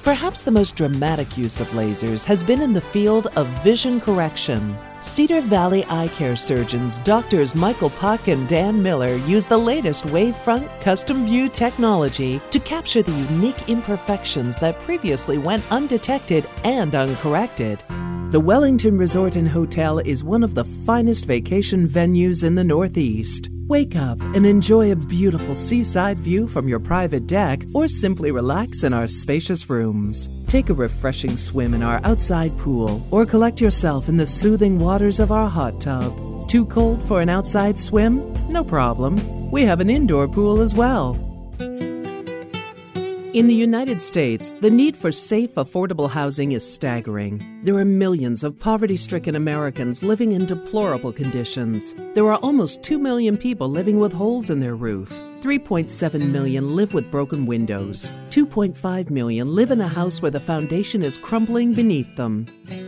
Perhaps the most dramatic use of lasers has been in the field of vision correction. Cedar Valley eye care surgeons Drs. Michael Puck and Dan Miller use the latest Wavefront Custom View technology to capture the unique imperfections that previously went undetected and uncorrected. The Wellington Resort and Hotel is one of the finest vacation venues in the Northeast. Wake up and enjoy a beautiful seaside view from your private deck or simply relax in our spacious rooms. Take a refreshing swim in our outside pool or collect yourself in the soothing waters of our hot tub. Too cold for an outside swim? No problem. We have an indoor pool as well. In the United States, the need for safe, affordable housing is staggering. There are millions of poverty-stricken Americans living in deplorable conditions. There are almost 2 million people living with holes in their roof. 3.7 million live with broken windows. 2.5 million live in a house where the foundation is crumbling beneath them.